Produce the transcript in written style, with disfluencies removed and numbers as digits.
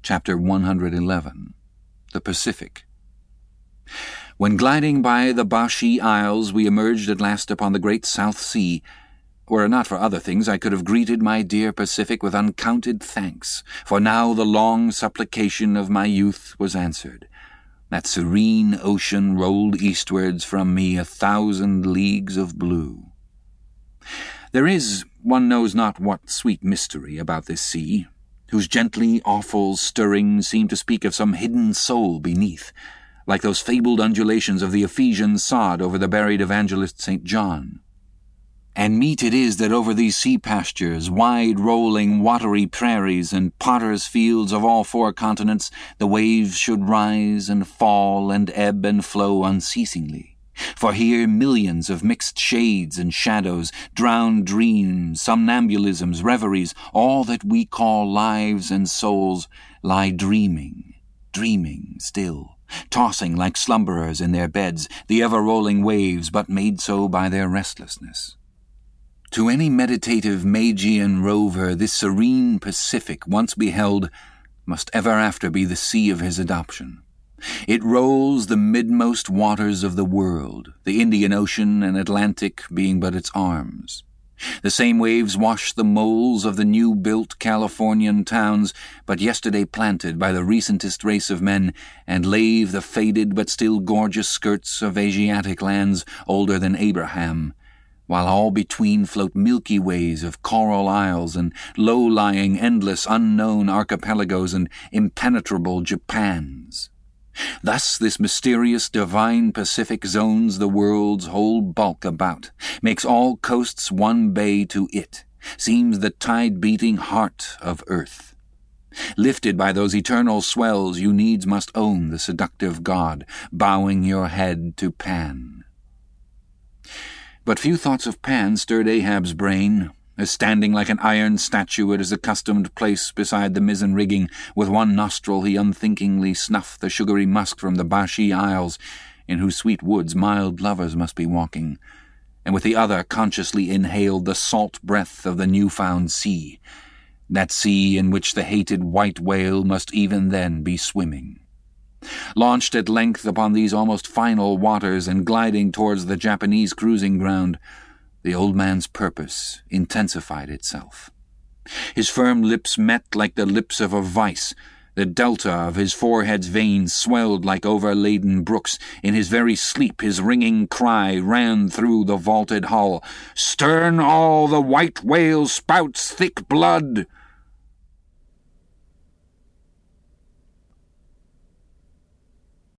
Chapter 111. The Pacific. When gliding by the Bashi Isles, we emerged at last upon the great South Sea. Were it not for other things, I could have greeted my dear Pacific with uncounted thanks, for now the long supplication of my youth was answered. That serene ocean rolled eastwards from me 1,000 leagues of blue. There is, one knows not what sweet mystery about this sea, whose gently awful stirrings seem to speak of some hidden soul beneath, like those fabled undulations of the Ephesian sod over the buried evangelist St. John. And meet it is that over these sea pastures, wide-rolling watery prairies, and potter's fields of all 4 continents, the waves should rise and fall and ebb and flow unceasingly. For here millions of mixed shades and shadows, drowned dreams, somnambulisms, reveries, all that we call lives and souls, lie dreaming still, tossing like slumberers in their beds, the ever-rolling waves but made so by their restlessness. To any meditative Magian rover, this serene Pacific, once beheld, must ever after be the sea of his adoption. It rolls the midmost waters of the world, the Indian Ocean and Atlantic being but its arms. The same waves wash the moles of the new-built Californian towns, but yesterday planted by the recentest race of men, and lave the faded but still gorgeous skirts of Asiatic lands older than Abraham, while all between float milky ways of coral isles and low-lying, endless, unknown archipelagos and impenetrable Japans. Thus this mysterious divine Pacific zones the world's whole bulk about, makes all coasts one bay to it, seems the tide-beating heart of earth. Lifted by those eternal swells, you needs must own the seductive god, bowing your head to Pan. But few thoughts of Pan stirred Ahab's brain, as standing like an iron statue at his accustomed place beside the mizzen rigging, with one nostril he unthinkingly snuffed the sugary musk from the Bashi Isles, in whose sweet woods mild lovers must be walking, and with the other consciously inhaled the salt breath of the new-found sea, that sea in which the hated white whale must even then be swimming. Launched at length upon these almost final waters and gliding towards the Japanese cruising ground, the old man's purpose intensified itself. His firm lips met like the lips of a vice. The delta of his forehead's veins swelled like overladen brooks. In his very sleep his ringing cry ran through the vaulted hull. "Stern all the white whale spouts thick blood!"